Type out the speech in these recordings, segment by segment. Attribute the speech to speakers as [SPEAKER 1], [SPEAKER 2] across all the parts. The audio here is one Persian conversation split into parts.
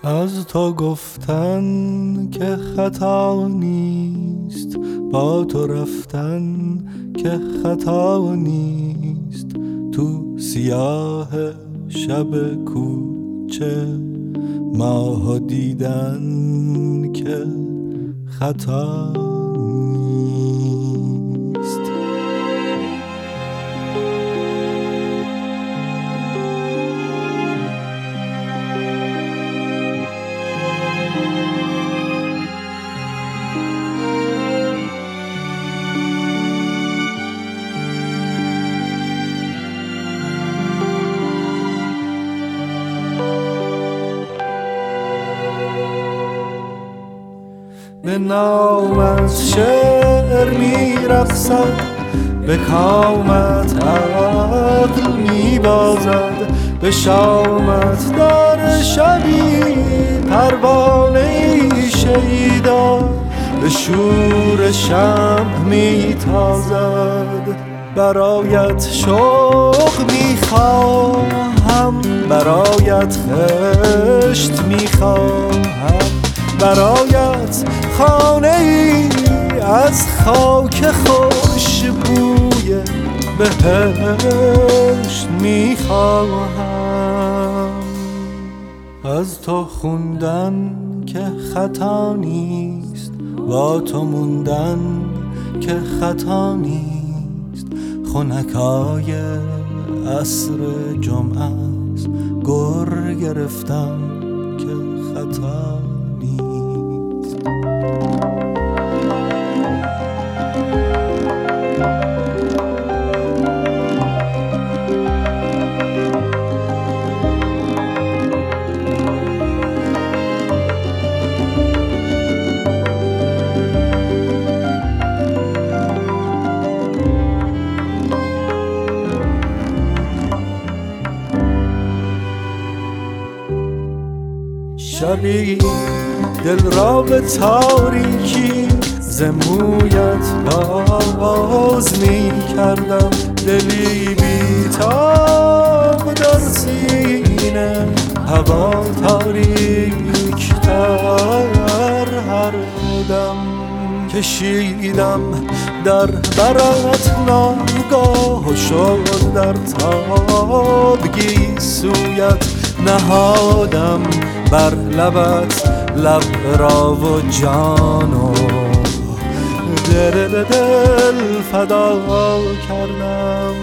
[SPEAKER 1] از تو گفتن که خطا نیست، با تو رفتن که خطا نیست، تو سیاه شب کوچه ماه دیدن که خطا نیست. به نام از شعر می رقصد، به کامت عقل می بازد، به شامت در شبی پروانه ای شیدا، به شور شمع می تازد. برایت شوق می خواهم، برایت خشت می خواهم، برایت خانه ای از خاک خوشبوی بهشت میخواهم. از تو خوندن که خطا نیست، با تو موندن که خطا نیست، خنکای عصر جمعه است، گر گرفتم که خطا نیست. شبی دل را به تاریکی ز مویت باز می کردم، دلی بی تاب در سینه، هوا تاریک تر هر دم. کشیدم در برت ناگاه و شد در تابگی سویت، نهادم بر لبت لب را و جان و دل فدا کردم.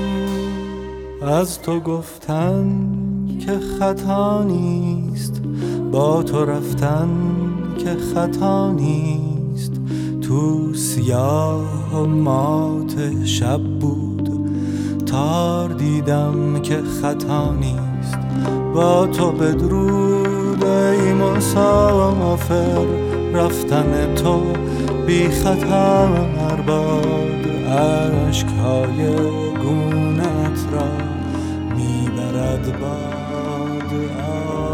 [SPEAKER 1] از تو گفتن که خطا نیست، با تو رفتن که خطا نیست، تو سیاه و مات شب بود تار دیدم که خطا نیست. با تو بدرود ای مسافر، رفتن تو بی خطر باد، اشکهای گونت را میبرد باد.